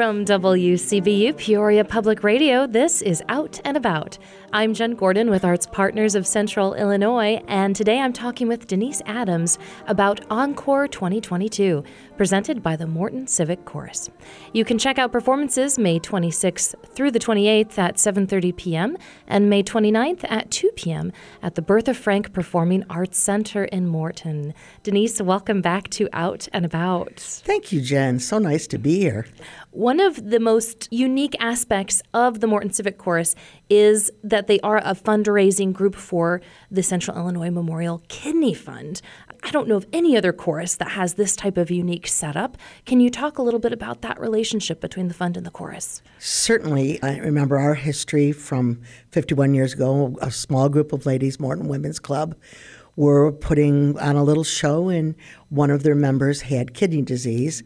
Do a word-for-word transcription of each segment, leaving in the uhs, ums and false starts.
From W C B U Peoria Public Radio, this is Out and About. I'm Jen Gordon with Arts Partners of Central Illinois, and today I'm talking with Denise Adams about Encore twenty twenty-two, presented by the Morton Civic Chorus. You can check out performances May twenty-sixth through the twenty-eighth at seven thirty p.m. and May twenty-ninth at two p.m. at the Bertha Frank Performing Arts Center in Morton. Denise, welcome back to Out and About. Thank you, Jen. So nice to be here. One of the most unique aspects of the Morton Civic Chorus is that they are a fundraising group for the Central Illinois Memorial Kidney Fund. I don't know of any other chorus that has this type of unique setup. Can you talk a little bit about that relationship between the fund and the chorus? Certainly. I remember our history from fifty-one years ago. A small group of ladies, Morton Women's Club, were putting on a little show, and one of their members had kidney disease.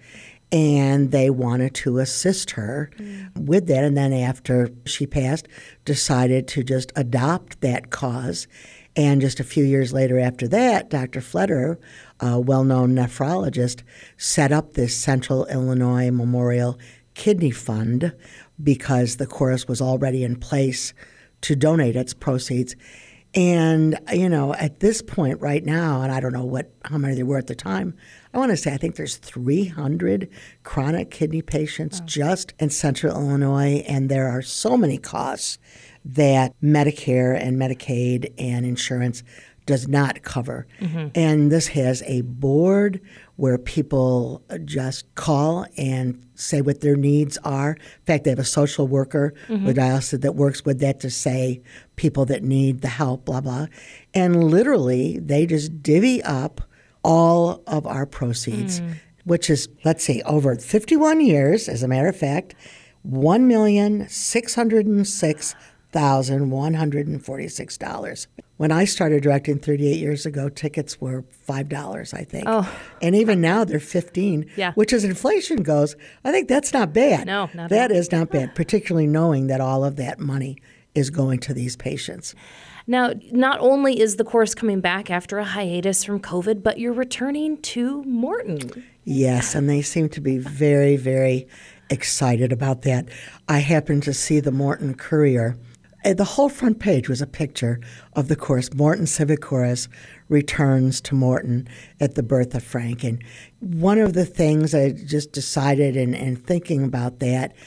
And they wanted to assist her mm. with that. And then after she passed, decided to just adopt that cause. And just a few years later after that, Doctor Fleder, a well-known nephrologist, set up this Central Illinois Memorial Kidney Fund because the chorus was already in place to donate its proceeds. And, you know, at this point right now, and I don't know what how many there were at the time, I want to say I think there's three hundred chronic kidney patients oh. just in Central Illinois, and there are so many costs that Medicare and Medicaid and insurance does not cover. Mm-hmm. And this has a board where people just call and say what their needs are. In fact, they have a social worker mm-hmm. with dialysis that works with that to say people that need the help, blah, blah. And literally, they just divvy up all of our proceeds, mm. which is, let's see, over fifty-one years, as a matter of fact, one million six hundred six thousand one hundred forty-six dollars. When I started directing thirty-eight years ago, tickets were five dollars, I think. Oh. And even now they're fifteen dollars, yeah. which as inflation goes, I think that's not bad. No, not That all. is not bad, particularly knowing that all of that money is going to these patients. Now, not only is the chorus coming back after a hiatus from COVID, but you're returning to Morton. Yes, and they seem to be very, very excited about that. I happened to see the Morton Courier. The whole front page was a picture of the chorus. Morton Civic Chorus returns to Morton at the Bertha Frank. And one of the things I just decided in, in thinking about that,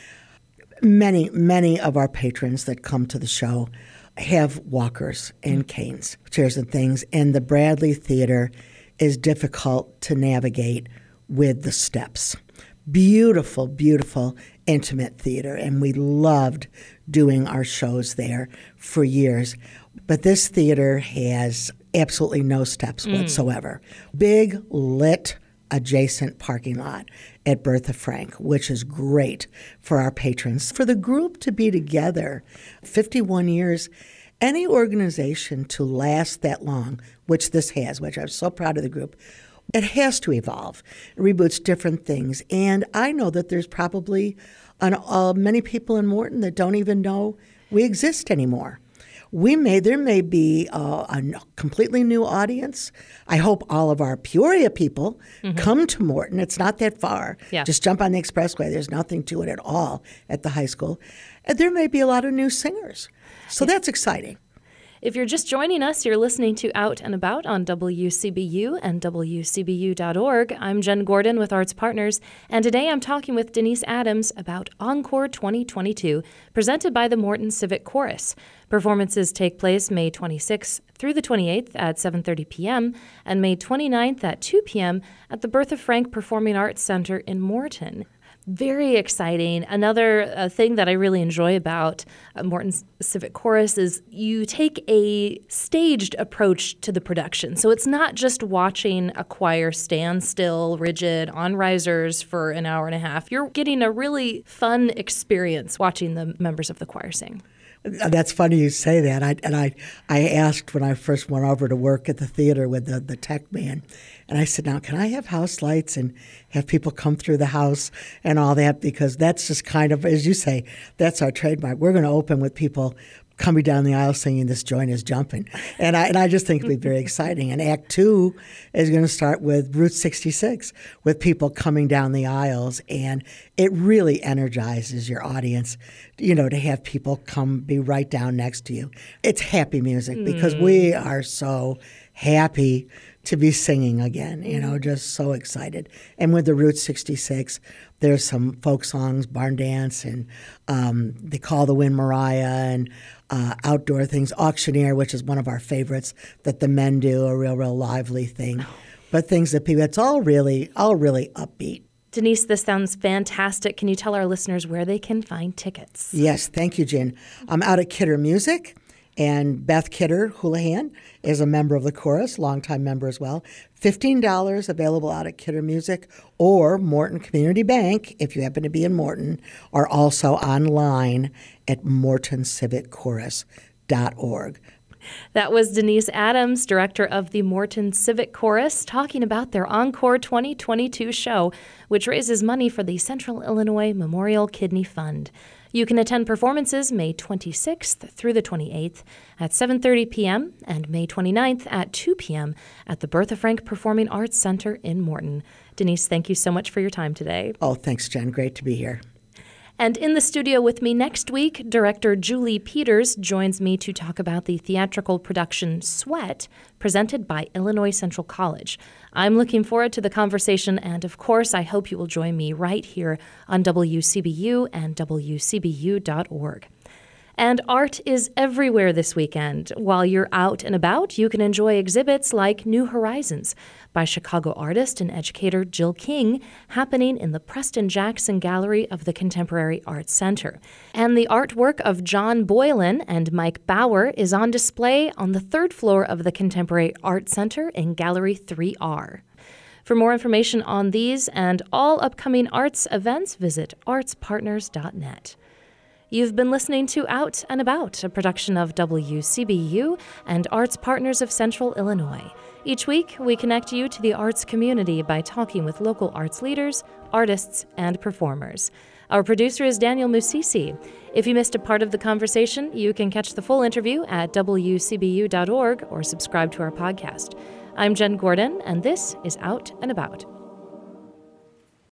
many, many of our patrons that come to the show have walkers and canes, chairs and things, and the Bradley Theater is difficult to navigate with the steps. Beautiful, beautiful, intimate theater, and we loved doing our shows there for years. But this theater has absolutely no steps mm. whatsoever. Big, lit, adjacent parking lot at Bertha Frank, which is great for our patrons. For the group to be together fifty-one years, any organization to last that long, which this has, which I'm so proud of the group, it has to evolve. It reboots different things. And I know that there's probably an, uh, many people in Morton that don't even know we exist anymore. We may There may be uh, a completely new audience. I hope all of our Peoria people mm-hmm. come to Morton. It's not that far. Yeah. Just jump on the expressway. There's nothing to it at all at the high school. And there may be a lot of new singers. So yeah. that's exciting. If you're just joining us, you're listening to Out and About on W C B U and W C B U dot org. I'm Jen Gordon with Arts Partners, and today I'm talking with Denise Adams about Encore twenty twenty-two, presented by the Morton Civic Chorus. Performances take place May twenty-sixth through the twenty-eighth at seven thirty p.m. and May twenty-ninth at two p.m. at the Bertha Frank Performing Arts Center in Morton. Very exciting. Another uh, thing that I really enjoy about uh, Morton's Civic Chorus is you take a staged approach to the production. So it's not just watching a choir stand still, rigid, on risers for an hour and a half. You're getting a really fun experience watching the members of the choir sing. That's funny you say that. I, and I I asked when I first went over to work at the theater with the, the tech man, and I said, now, can I have house lights and have people come through the house and all that? Because that's just kind of, as you say, that's our trademark. We're going to open with people coming down the aisle singing "This Joint is Jumping," and I and I just think it'll be very exciting. And Act Two is going to start with Route sixty-six, with people coming down the aisles, and it really energizes your audience, you know, to have people come be right down next to you. It's happy music because Mm. we are so happy to be singing again, you know, just so excited. And with the Route sixty-six, there's some folk songs, barn dance, and um, They Call the Wind Mariah, and uh, outdoor things, Auctioneer, which is one of our favorites that the men do, a real, real lively thing. But things that people, it's all really, all really upbeat. Denise, this sounds fantastic. Can you tell our listeners where they can find tickets? Yes, thank you, Jen. I'm out at Kidder Music. And Beth Kidder Houlihan is a member of the chorus, longtime member as well. fifteen dollars available out at Kidder Music or Morton Community Bank, if you happen to be in Morton, or also online at morton civic chorus dot org. That was Denise Adams, director of the Morton Civic Chorus, talking about their Encore twenty twenty-two show, which raises money for the Central Illinois Memorial Kidney Fund. You can attend performances May twenty-sixth through the twenty-eighth at seven thirty p.m. and May twenty-ninth at two p.m. at the Bertha Frank Performing Arts Center in Morton. Denise, thank you so much for your time today. Oh, thanks, Jen. Great to be here. And in the studio with me next week, director Julie Peters joins me to talk about the theatrical production Sweat, presented by Illinois Central College. I'm looking forward to the conversation, and of course, I hope you will join me right here on W C B U and W C B U dot org. And art is everywhere this weekend. While you're out and about, you can enjoy exhibits like New Horizons by Chicago artist and educator Jill King, happening in the Preston Jackson Gallery of the Contemporary Arts Center. And the artwork of John Boylan and Mike Bauer is on display on the third floor of the Contemporary Arts Center in Gallery three R. For more information on these and all upcoming arts events, visit arts partners dot net. You've been listening to Out and About, a production of W C B U and Arts Partners of Central Illinois. Each week, we connect you to the arts community by talking with local arts leaders, artists, and performers. Our producer is Daniel Musisi. If you missed a part of the conversation, you can catch the full interview at W C B U dot org or subscribe to our podcast. I'm Jen Gordon, and this is Out and About.